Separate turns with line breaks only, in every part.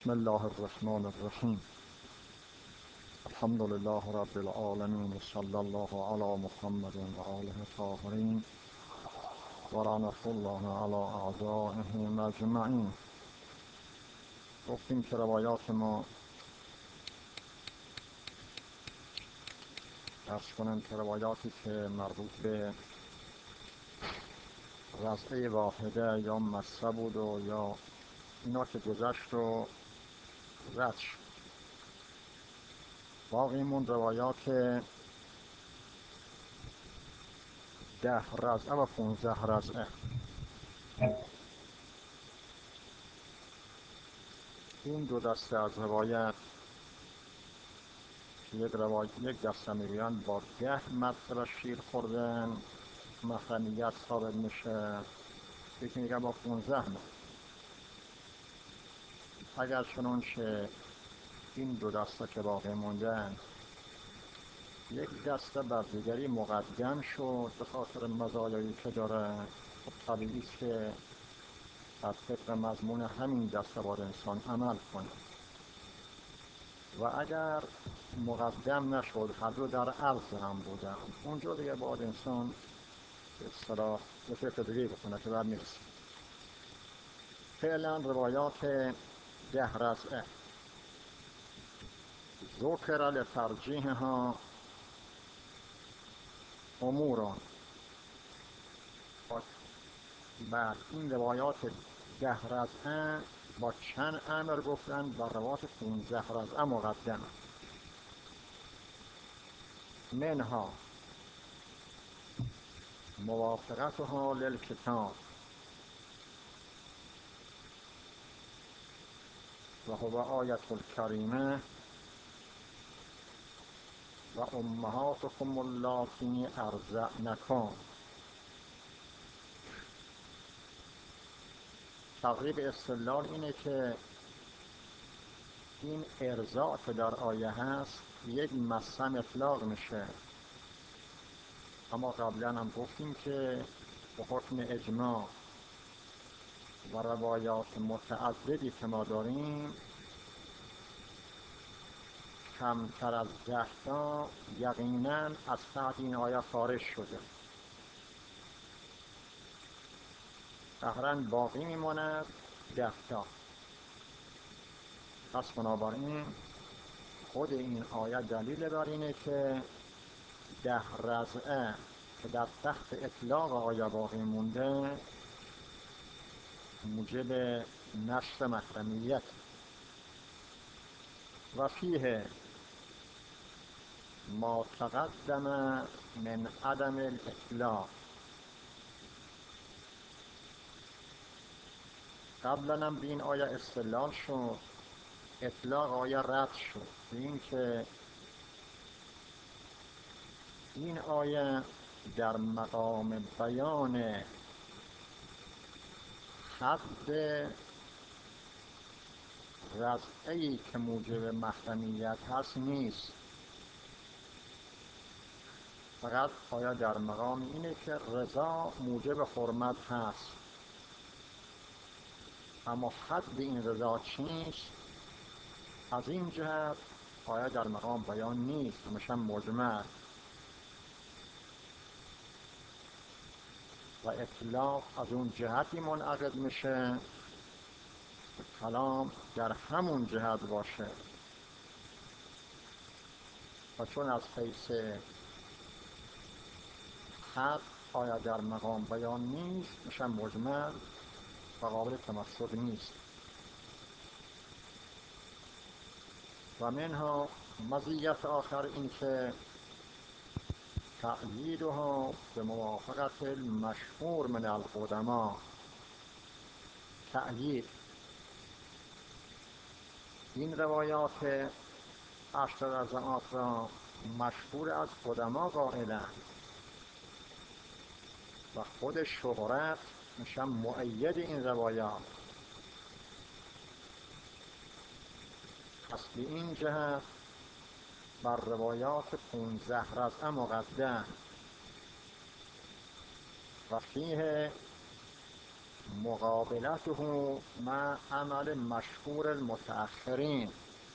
بسم الله الرحمن الرحیم. الحمد لله رب العالمین و صلی الله علی محمد و آله الطاهرین و لعنة الله علی اعدائهم اجمعین. گفتیم که روایات ما درس کنند که روایاتی که مربوط به رضعه واحده یا مصه بود و یا اینا که گذشت و رد شد. باقیمون روایات 10 رضعه و 15 رضعه. این دو دسته از روایت یک دسته میگویند با 10 مرتبه شیر خوردن محرمیت ثابت میشه، یکی میگه با 15 مرتبه. اگر چنانچه این دو دسته که باقی موندن یک دسته بر دیگری مقدم شد به خاطر مزایایی که داره، خب طبیعی است که از طبق مضمون همین دسته باید انسان عمل کنه. و اگر مقدم نشد هر دو در عرض هم بودن، اونجا دیگه باید انسان به اصطلاح به فکر دیگه بکنه که بر نیست. فعلا روایات 10 رضعه ذکر لترجیحها اموران. بعد این روایات 10 رضعه با چند امر گفتن و روایات 15 رضعه مقدم. منها موافقتها للکتاب و هو آیت الکریمه و امهاتکم اللاتی ارضعنکم. تقریب استدلال اینه که این ارضاع که در آیه هست یک مصم اطلاق میشه، اما قبلا هم گفتیم که به حکم اجماع و روایات متعددی که ما داریم کمتر از 10 تا یقینا از تحت این آیه خارج شده. قهرن باقی میماند 10 تا. پس بنابراین خود این آیه دلیل بر اینه که 10 رضعه که در تحت اطلاق آیه باقی مونده موجب نشر محرمیت و فیه ما تقدم من عدم الاطلاق. قبلا هم به این آیه استدلال شد، اطلاق آیه رد شد به این که این آیه در مقام بیان حد رضعه‌ای که موجب محرمیت هست نیست، فقط آیه در مقام اینه که رضا موجب حرمت هست، اما حد این رضا چیست از این جهت آیه در مقام بیان نیست، میشه مجمل. و اطلاق از اون جهتی منعقد میشه کلام در همون جهت باشه، و چون از حیث حد آیا در مقام بیان نیست میشه مجمل و قابل تمسک نیست. و منها مزیت آخر این که تأییدها به موافقت المشهور من القدما. تأیید این روایات 8 رضعات را مشهور از قدما قائلند و خود شهرت میشه مؤید این روایات. پس به این جهت بر روایات 15 رضعه مقدم و فیه مقابلته مع عمل مشهور المتأخرین.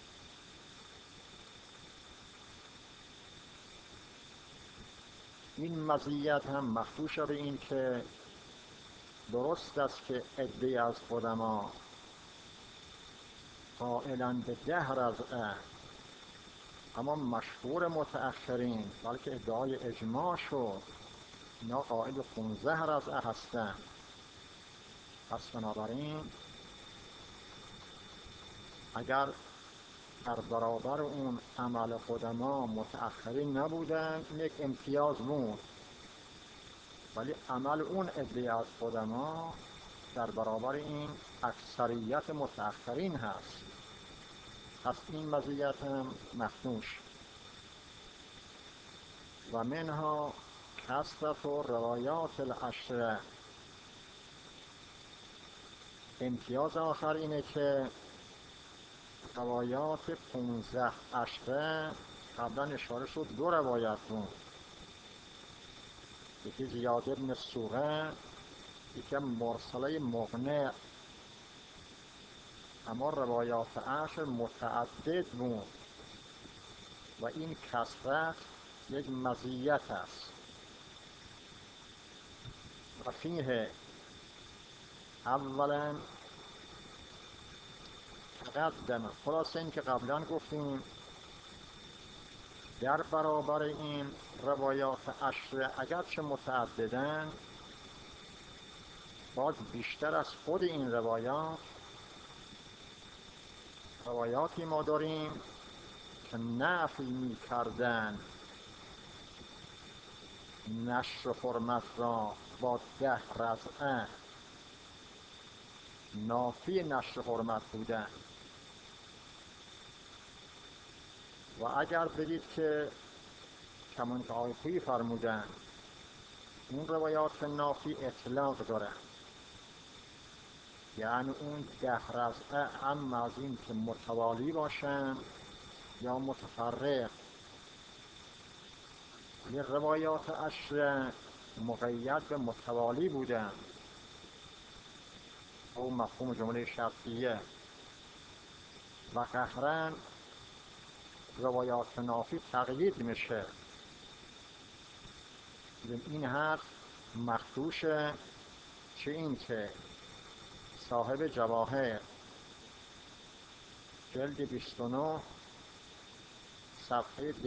این مزیت هم مخدوش به این که درست است که عده‌ای از قدما قائلاً به 10 رضعه، اما مشهور متأخرین بلکه ادعای اجماع شد اینا قائل به 15 رضعه هستن. پس بنابراین اگر در برابر اون عمل قدما متأخرین نبودن این یک امتیاز بود، ولی عمل اون عده از قدما در برابر این اکثریت متأخرین هست. پس این مزیت هم مخدوش. و منها کثرت و روایات العشره. امتیاز آخر اینه که روایات 15 عشره قبلا اشاره شد 2 روایت بود، یکی زیاد ابن سوره، یکی مرسله مقنع، اما روایات عشر متعدد بود و این کثرت یک مزیت است. و فیه اولا تقدم، خلاصه این که قبلا گفتیم در برابر این روایات عشر اگرچه متعددن، باز بیشتر از خود این روایاتی ما داریم که نفی می کردن نشر حرمت را با 10 رضعه، نافی نشر حرمت بودن. و اگر بدید که کمان که آقای خویی فرمودن اون روایات نافی اطلاق دارن، یعنی اون 10 رضعه اما از این که متوالی باشن یا متفرق. یه روایات عشر مقید به متوالی بودن او مفهوم جمله شرطیه، و قهرن روایات نافی تقیید میشه. این حرف مخدوشه، چه این که صاحب جواهر جلد 29 صفحه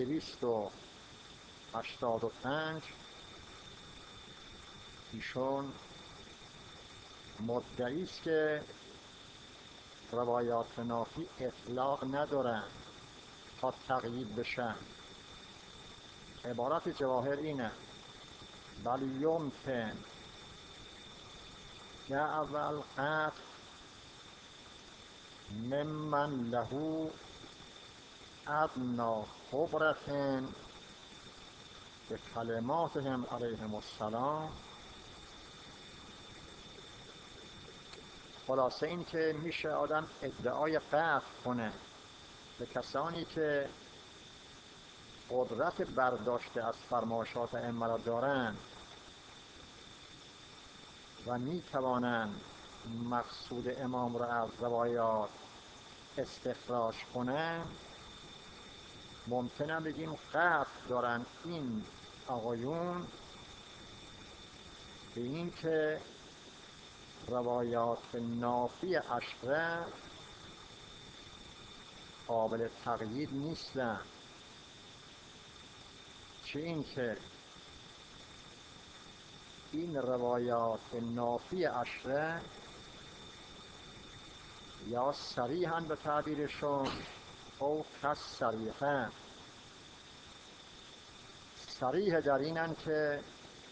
285 ایشون مدعی است که روایات نافی اطلاق ندارن تا تقیید بشن. عبارت جواهر اینه: بل یمکن دعوی القطع ممن له ادنی خبرة به کلماتهم علیهم السلام. خلاصه این که میشه آدم ادعای قطع کنه به کسانی که قدرت برداشته از فرمایشات ائمه را دارند و میتوانند مقصود امام را از روایات استخراج کنند. ممکنه بگیم قطع دارن این آقایون به این که روایات نافی عشره قابل تقیید نیستن، چه این که این روایات نافی عشره یا صریحاً به تعبیرشون او کس صریحاً صریح در اینن که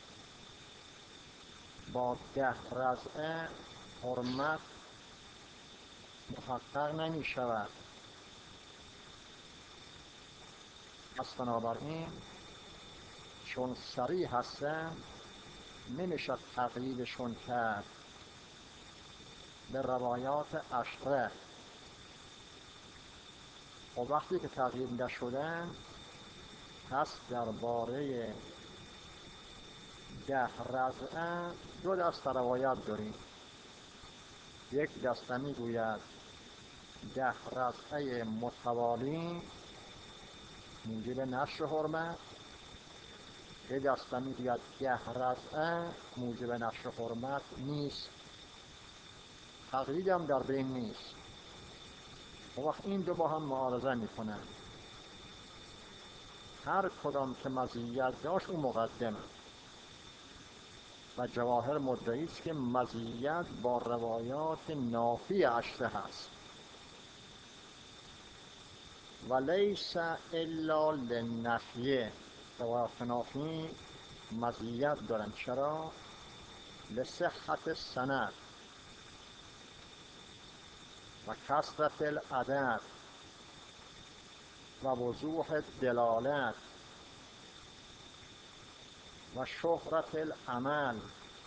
با 10 رضعه حرمت محقق نمی شود. پس بنابراین چون صریح هستن نمیشه تقییدشون کرد به روایات عشره. و وقتی که تقیید نشدن پس درباره 10 رضعه 2 دسته روایت داریم. یک دسته میگوید 10 رضعه متوالی موجب نشر حرمت، یک دسته میگوید 10 رضعه موجب نشر حرمت نیست، تقلید هم در بین نیست. اون وقت این دو با هم معارضه میکنن، هر کدام که مزیت داشت اون مقدمه و جواهر مدعی است که مزیت با روایات نافی عشره هست و لیس الا للنفیه. روایات نافی مزیت دارن. چرا؟ لصحت السند و کثرت العدد و وضوح الدلالت و شهرت العمل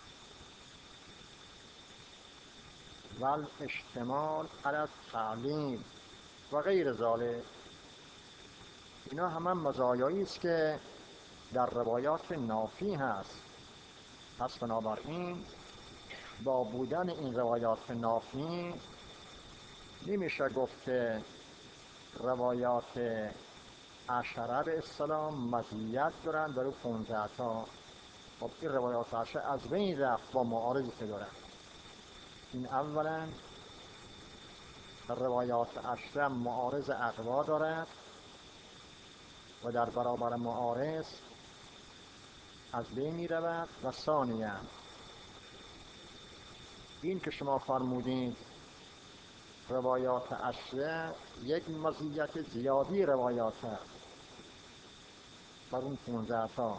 و الاشتمال علی التعلیم و غیر ذلک. اینا همه مزایایی است که در روایات نافی هست. پس بنابراین با بودن این روایات نافی نمیشه گفت که روایات عشره به اصطلاح مزیت دارن در 15 تا. خب این روایات عشره از بین رفت با معارضی که دارن. این اولا روایات عشره معارض اقوا دارد و در برابر معارض از بین می رود. و ثانیا این که شما فرمودین روایات عشره یک مزیت زیادی روایات هست بر اون 15 تا.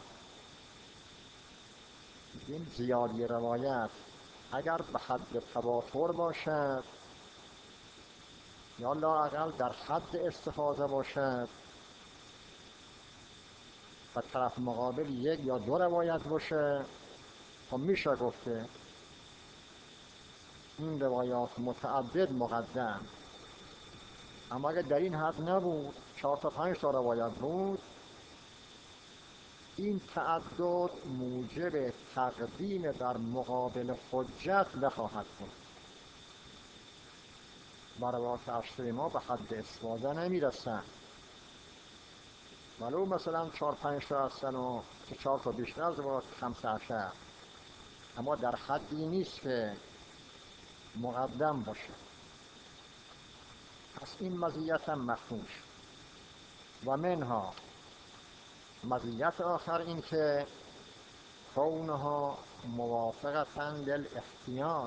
این زیادی روایت اگر به حد تواتر باشد یا لااقل در حد استفاده باشد و طرف مقابل یک یا دو روایت باشه، خب میشه گفته این روایات متعدد مقدم. اما اگر در این حد نبود، 4 تا 5 تا روایت بود، این تعدد موجب تقدیم در مقابل حجت نخواهد بود. و روایات عشره ما به حد استفاده نمیرسن، ولو مثلا 4 5 تا هستن و 4 تا بیشتر از روایات 15، اما در حدی نیست که مقدم باشه. پس این مزیت هم مخدوش. و منها مزیت آخر این که کونها موافقتاً للاحتیاط.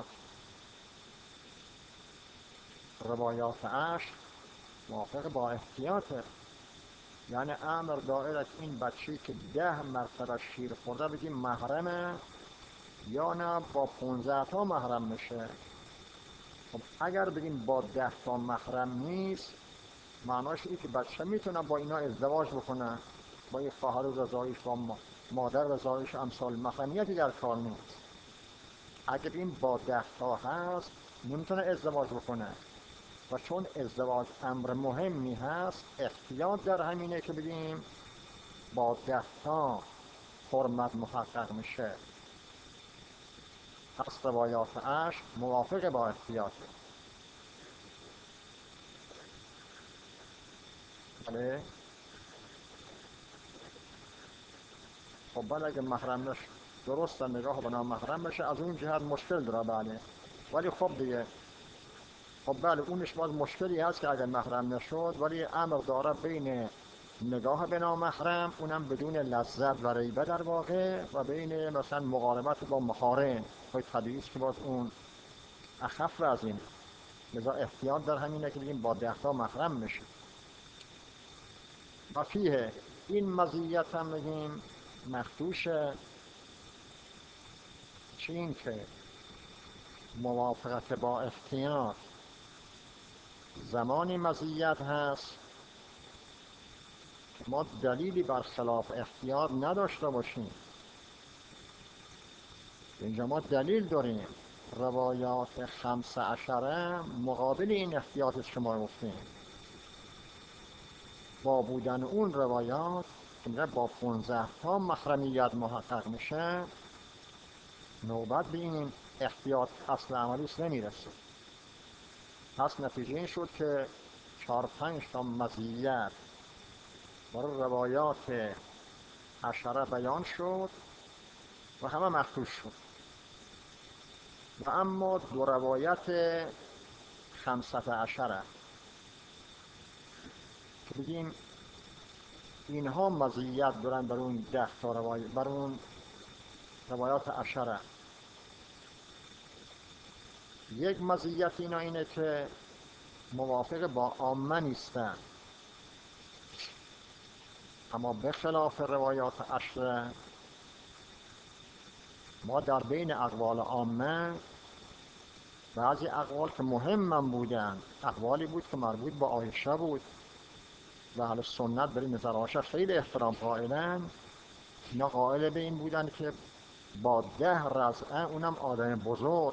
روایات عشر موافق با احتیاطه، یعنی امر دائرت این بچه‌ای که 10 مرتبه شیر خورده بگیم محرمه یا نه با 15 تا محرم میشه. خب اگر بگیم با 10 تا محرم نیست، معناش اینه که بچه میتونه با اینا ازدواج بکنه، با این خواهر رضاییش با مادر رضاییش امثال محرمیتی در کار نیست. اگر این با 10 تا هست نمیتونه ازدواج بکنه و چون ازدواج امر مهمی هست، احتیاط در همینه که بگیم با 10 تا حرمت محقق میشه. پس روایات عشر موافق با احتیاطه. بله. خب بله اگه محرمش درست نگاه به نامحرم بشه از اون جهت مشکل داره. بله ولی خب دیگه خب بله اونش باز مشکلی هست که اگر محرم نشد، ولی امر داره بین نگاه به نامحرم اونم بدون لذت و ریبه در واقع و بین مثلا مقاربت با محارم های طبیعی است که باز اون اخف از این. لذا احتیاط در همینه که بگیم با 10 تا محرم میشه. و فیه این مزیت هم بگیم مخدوشه. چه این که موافقت با احتیاط زمانی مزیت هست که ما دلیلی برخلاف احتیاط نداشته باشیم. اینجا ما دلیل داریم، روایات 15 مقابل این احتیاط شما گفتیم. با بودن اون روایات که میگه با 15 تا محرمیت محقق میشه، نوبت به این احتیاط اصل عملیش نمیرسه. پس نتیجه این شد که 4-5 تا مزیت برای روایات عشره بیان شد و همه مخدوش شد. و اما 2 روایت 15 که بگیم اینها مزیت دارن بر اون 10 تا روایت، بر اون روایات عشره. یک مزیت اینا اینه که موافق با عامه نیستن، اما به خلاف روایات عشره ما در بین اقوال عامه بعضی اقوال که مهم بودن، اقوالی بود که مربوط به عایشه بود و اهل سنت برای نظر عایشه خیلی احترام قائلن، اینا قائل به این بودن که با 10 رضعه اونم آدم بزرگ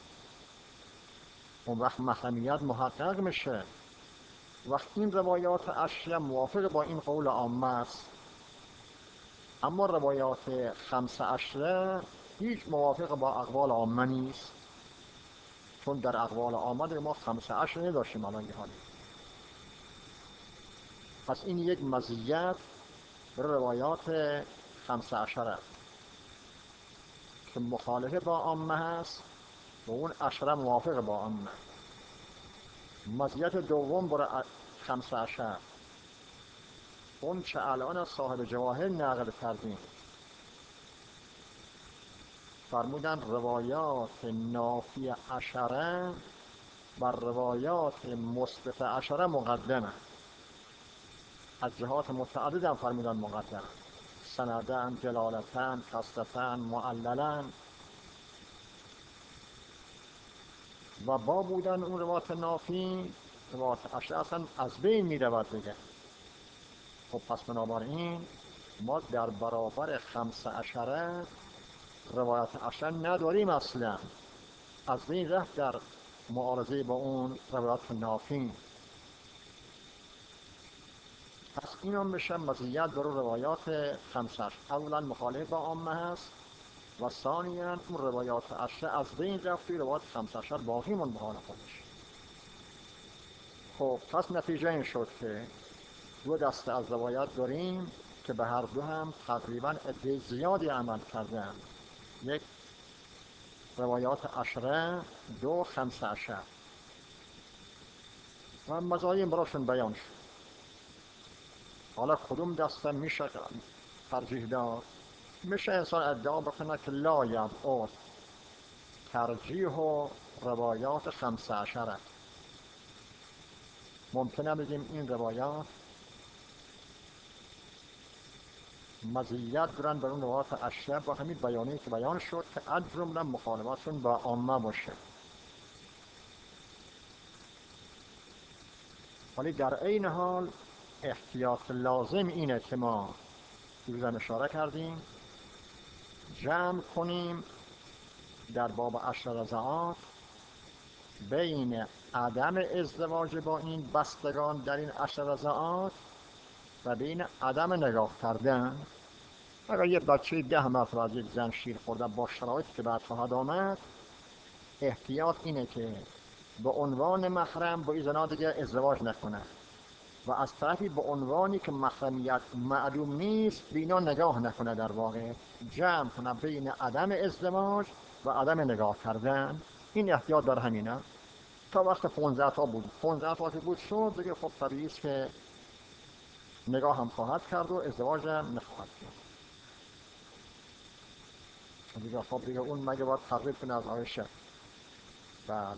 اون وقت محرمیت محقق میشه. وقت این روایات عشره موافق با این قول عامه است، اما روایات 15 هیچ موافق با اقوال عامه نیست، چون در اقوال عامه دیگه ما 15 نداشتیم الان یه حالی. پس این یک مزیت برای روایات 15 که مخالفه با عامه هست و اون 10 موافق با عامه. مزیت دوم برای 15 اون چه الان از صاحب جواهر نقل کردیم، فرمودن روایات نافی 10 بر روایات مثبت 10 مقدمه. از جهات متعدد هم فرمودن مقدمه، سندن، دلالتن، کسرتن، معللن. و با بودن اون روایات نافی، روایات 10 اصلا از بین می رود دیگه. خب پس بنابراین ما در برابر 15 روایات 10 نداریم اصلا، از بین رفت در معارضه با اون روایات نافی. پس این هم بشه مزیت برای روایات 15. اولا مخالف با عامه هست و ثانیاً اون روایات 10 از بین رفت، روایات 15 باقی من بحال خودش. خب پس نتیجه این شد که 2 دسته از روایات داریم که به هر دو هم تقریباً عده زیادی عمل کردن. یک روایات 10، 2 15 و مزایم براشون بیان شد. حالا کدوم دسته میشه ترجیح داد؟ میشه انسان ادعا بکنه که لا یبعد ترجیح و روایات 15. ممکنه بگیم این روایات مزیت دارن بر اون روایات 10 با همین بیانی که بیان شد که از جمله مخالفتشون با عامه باشه. ولی در عین حال احتیاط لازم اینه که ما دیروز اشاره کردیم جمع کنیم در باب 10 رضعات بین عدم ازدواج با این بستگان در این 10 رضعات و بین عدم نگاه کردن. اگر یه بچه 10 مرتبه از یک زن شیر خورده با شرایطی که بعد خواهد آمد، احتیاط اینه که به عنوان محرم با این زنها دیگه ازدواج نکنه و از طرفی به عنوانی که محرمیت معلوم نیست به اینا نگاه نکنه. در واقع جمع کنه بین عدم ازدواج و عدم نگاه کردن. این احتیاط در همینه. تا وقت 15 تا بود، 15 تا که بود شد دیگه خب طبیعی است که نگاه هم خواهد کرد و ازدواج هم نخواهد کرد دیگه. خب دیگه اون مگه باید تقریب کنه از عایشه. بله.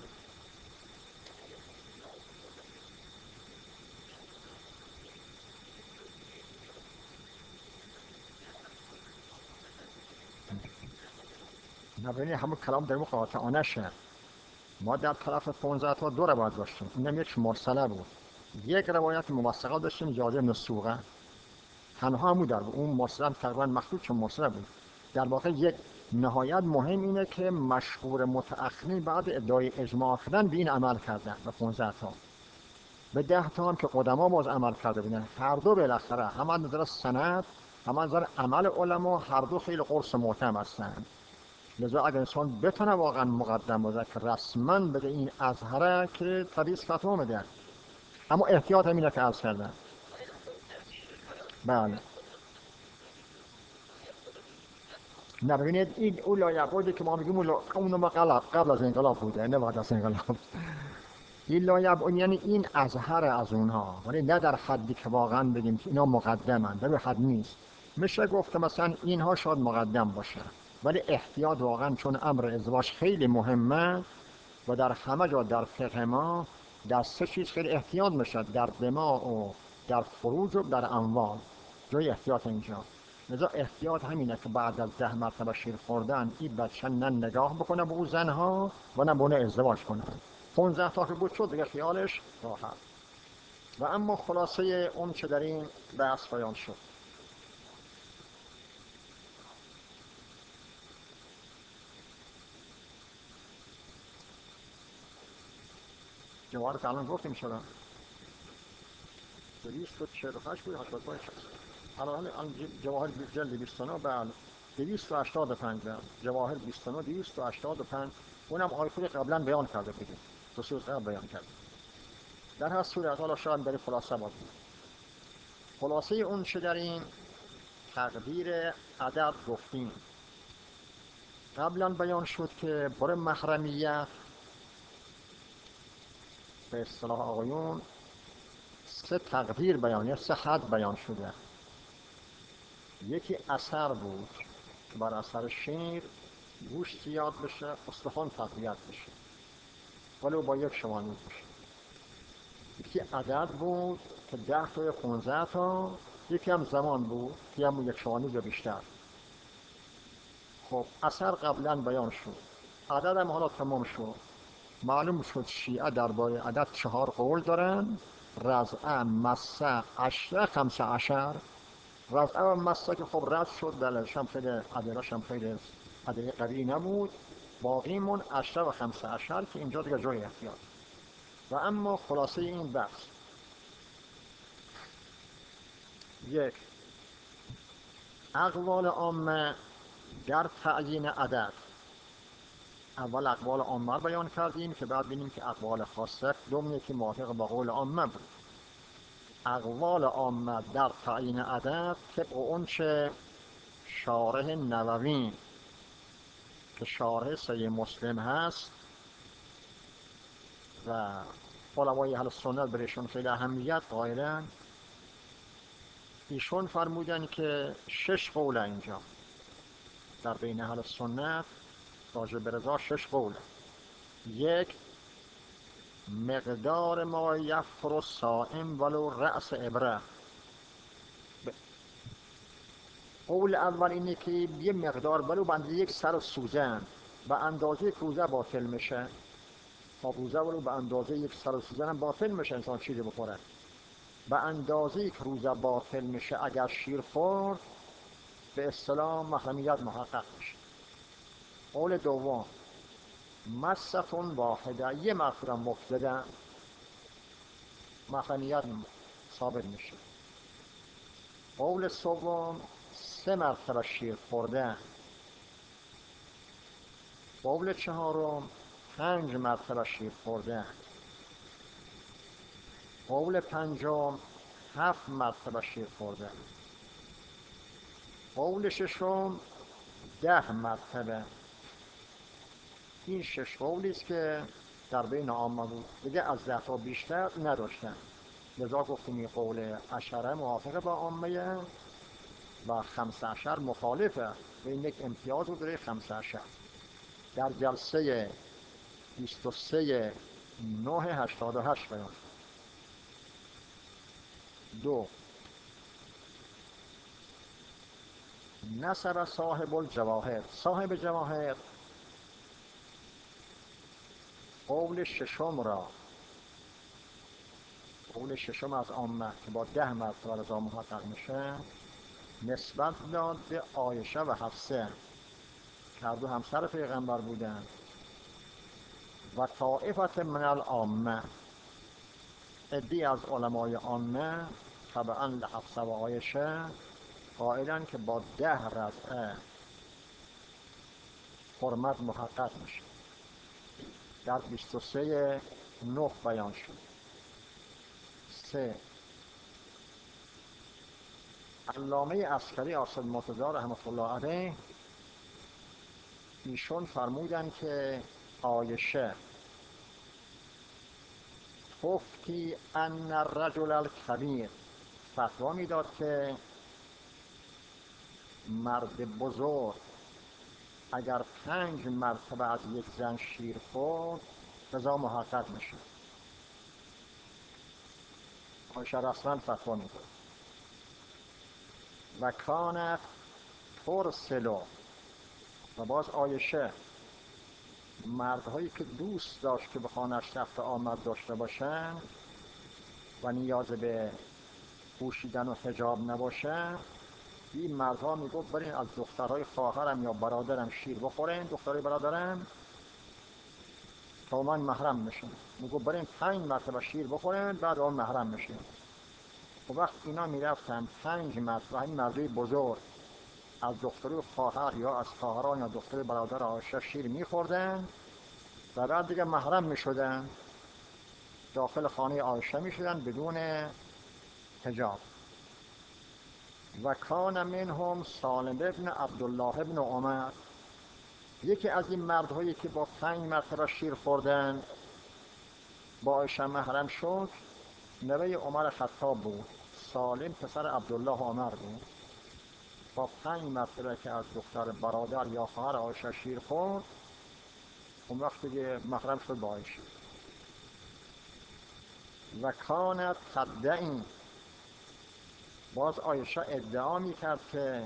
نبینی همون کلام در مقاطعانه شه. ما در طرف 15 تا 2 روایت داشتیم، اینم یک مرسله بود. یک روایت موثقه داشتیم جابر بن سوقه، تنها همون در اون مرسله تقریبا مخلوط چون مرسله بود. در واقع یک نهایت مهم اینه که مشهور متأخرین بعد ادعای اجماع کردن به این عمل کردن به 15 تا. به 10 تا هم که قدما باز عمل کرده بودن. هر دو بالاخره هم از نظر سند هم از نظر عمل علما هر دو خیلی قرص محکم هستند. لذا اگر انسان بتونه واقعا مقدم باشه که رسما بگه این ازهره که طبیعی فتوا میده، اما احتیاط همینه که عرض کردم. بله. نه ببینید این اون لایبودی که ما میگیم اون ما قبل از انقلاب بوده، نه بعد از انقلاب. این لایبود یعنی این ازهر از اونها، ولی نه در حدی که واقعا بگیم که اینا مقدمن، در حد نیست. میشه گفت که مثلا اینها شاید مقدم باشه، ولی احتیاط واقعا، چون امر ازدواج خیلی مهمه و در همه جا در فقه ما در سه چیز خیلی احتیاط میشه، در دماغ و در فروج و در اموال. جای احتیاط اینجا. لذا احتیاط همینه که بعد از 10 مرتبه شیر خوردن این بچه نه نگاه بکنه به اون زنها و نه بونه ازدواج کنه. 15 تا که بود شد دیگه خیالش راحت. و اما خلاصه اون چه در این بحث بیان شد، جواهر که الان گفتیم شدن 248 بود 85 شد. الان جواهر جلد 29 بله 285 بله جواهر 29 285 اونم آیخوری قبلا بیان کرده بودیم، دو سوز قبل بیان کرده. در هر صورت حالا شاید برای خلاصه بود. خلاصه اون چه در این تقدیر عدد گفتیم، قبلا بیان شد که برای محرمیت به اصطلاح آقایون 3 تقدیر بیان یا 3 حد بیان شده. یکی اثر بود که بر اثر شیر گوشت زیاد بشه، استخوان تقویت بشه ولو با یک شمانید بشه. یکی عدد بود که 10 تا یا 15 تا، یکی هم زمان بود که هم یک شمانید یا بیشتر. خب اثر قبلا بیان شد، عدد هم حالا تمام شد. معلوم شد شیعه درباره عدد 4 قول دارن: رضعه، مسه، عشره، 15. رضعه و مسه که خب رد شد، دلش هم خیلی عددش هم خیلی عدد قوی نبود، باقیمون عشره و 15 که اینجا دیگه جای احتیاط. و اما خلاصه این بحث، یک، اقوال عامه در تعیین عدد. اول اقوال عامه بیان کردیم که بعد بینیم که اقوال خاصه دوم که موافق با قول عامه بود. اقوال عامه در تعیین عدد طبق اون چه شارح نووی که شارح صحیح مسلم هست و علمای اهل سنت برایشون خیلی اهمیت قائلن، ایشون فرمودن که 6 قول اینجا در بین اهل سنت راجع به رضا 6 قول. یک، مقدار ما یفطر الصائم ولو رأس ابره. قول اول اینه که یه مقدار ولو به اندازه یک سر سوزن به اندازه که روزه باطل میشه. تا روزه ولو به اندازه یک سر سوزن هم باطل میشه انسان چیزی بخوره. به اندازه که روزه باطل میشه اگر شیر خورد به اصطلاح محرمیت محقق میشه. قول دوم، مستون واحده، یه مقدار مفزده محرمیت ثابت میشه. قول سوم، 3 مرتبه شیر خورده. قول چهارم، 5 مرتبه شیر خورده. قول پنجم، 7 مرتبه شیر خورده. قول ششم، 10 مرتبه. این 6 قولی است که در بین عامه بود، دیگه از 10 تا بیشتر نداشتن. لذا گفتیم این قول عشره موافقه با عامه و 15 مخالفه و این یک امتیاز رو داره 15. در جلسه 23 9 88 بیان. دو، نسب صاحب الجواهر. صاحب جواهر قول ششم را، قول ششم از عامه که با 10 مرتبه رضا محقق میشه، نسبت داد به عایشه و حفصه که هر دو همسر پیغمبر بودن و طائفت من العامه، عده‌ای از علمای عامه تبعا لحفصه و عایشه قائلن که با 10 رضعه حرمت محقق میشه. در 23 9 بیان شد. 3. علامه عسکری آصف مرتضی رحمة الله علیه ایشون فرمودن که عایشه تفتی ان الرجل الکبیر فتوا میداد که مرد بزرگ اگر 5 مرتبه از یک زن شیر خورد قضا محقق میشه. عایشه رسما فتوا میداد. و کانت ترسلو، و باز عایشه مردهایی که دوست داشت که به خانه‌اش رفت آمد داشته باشن و نیاز به پوشیدن و حجاب نباشه، این مردها میگفت برین از دخترهای خواهرم یا برادرم شیر بخورین، دخترهای برادرم، تا من محرم میشن. میگفت برین 5 مرتبه شیر بخورین بعد اون محرم میشین. و وقت اینا میرفتن 5 مرتبه، این مردای بزرگ از دخترهای خواهر یا از خواهران یا دختر برادر عایشه شیر میخوردن و بعد دیگه محرم میشدن، داخل خانه عایشه میشدن بدون حجاب. و کان منهم سالم ابن عبدالله ابن عمر، یکی از این مردهایی که با 5 مرتبه شیر خوردن با عایشه محرم شد نوه عمر خطاب بود. سالم پسر عبدالله عمر بود. با 5 مرتبه که از دختر برادر یا خواهر عایشه شیر خورد، اون وقت دیگه محرم شد با عایشه. و کانت تدعی، باز عایشه ادعا میکرد که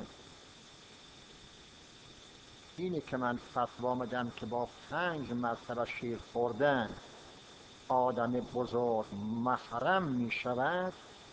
اینی که من فتوا میدم که با 5 مرتبه شیر خوردن آدم بزرگ محرم میشود،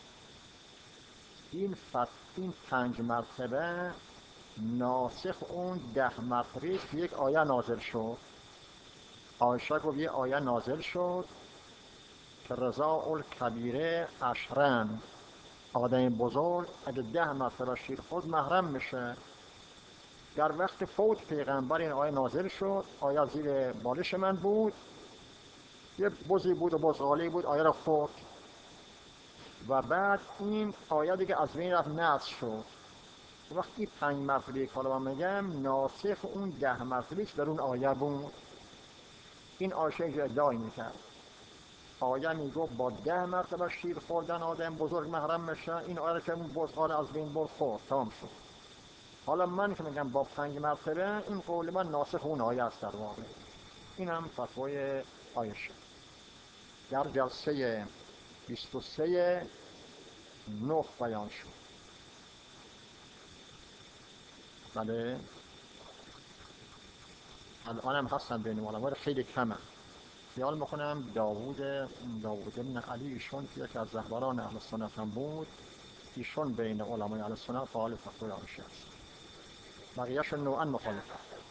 این 5 مرتبه ناسخ اون 10 مرتبه که یک آیه نازل شد. عایشه گفت یه آیه نازل شد که رضاء الکبیره عشرن، آدم بزرگ اگه 10 مرتبه شیر خورد محرم میشه. در وقت فوت پیغمبر این آیه نازل شد، آیه زیر بالش من بود، یه بزی بود و بزغالی بود، آیه را خورد و بعد این آیه دیگه از بین رفت، نسخ شد. وقتی 5 مرتبه که حالا من میگم ناسخ اون 10 مرتبه که در اون آیه بود. این عایشه اینجا ادعای میکرد، آیه میگفت با 10 مرتبه شیر خوردن آدم بزرگ محرم میشه، این آیه که اون بزغال از بین برد خورد، تمام شد. حالا من که میگم با 5 مرتبه، این قول من ناسخ اون آیه است در واقع. این هم فتوای عایشه. در جلسه 23 9 بیان شد. بله الان هم هستن بین علما، خیلی کمه. خیال میکنم داوود بن علی ایشون که یکی از رهبران اهل سنت هم بود، ایشون بین علمای اهل سنت فعال فتوای عایشه است. بقیه‌شون نوعا مخالفه.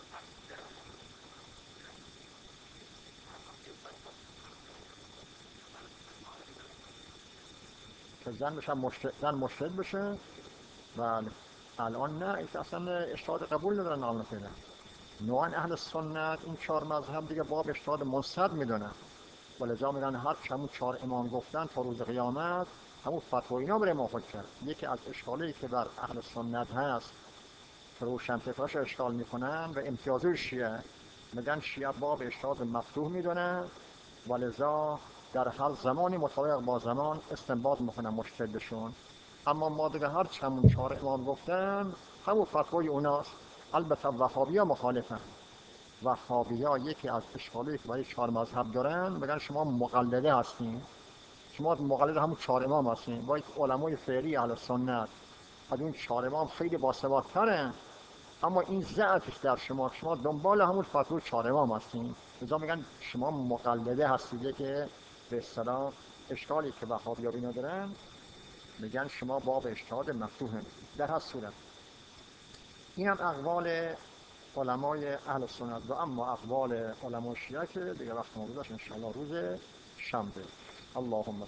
که زن مشهد بشه. بله الان نه، این اصلا اجتهاد قبول ندارن الان فعلا. نوعا اهل سنت این 4 مذهب دیگه باب اجتهاد منصب میدونن، ولذا میگن هر چه همون 4 امام گفتن تا روز قیامت همون فتوای اینا بره موافق کرد. یکی از اشکالی که بر اهل سنت هست که روشنفکراش اشکال میکنن و امتیازی شیعه، میگن شیعه باب اجتهاد مفتوح میدونن، ولذا در هر زمانی مطابق با زمان استنباط میکنن مجتهدشون. اما ما دیگه هر چه همون 4 امام گفتن همون فتوای اوناست. البته وهابی‌ها مخالفن. وهابی‌ها یکی از اشکالی که برای 4 مذهب دارن، میگن شما مقلده هستین، شما مقلد همون 4 امام هستین. باید علمای فعلی اهل سنت از اون 4 امام خیلی باسوادترن، اما این ضعفش در شما دنبال همون فتوای 4 امام هستین. لذا میگن شما مقلده هستید. که به اصطلاح اشکالی که وهابی‌ها اینا دارن، میگن شما باب اجتهاد مفتوحه. در هر صورت این هم اقوال علمای اهل سنت و اما اقوال علمای شیعه که دیگه وقت ما گذاشت ان شاء الله روز شنبه. اللهم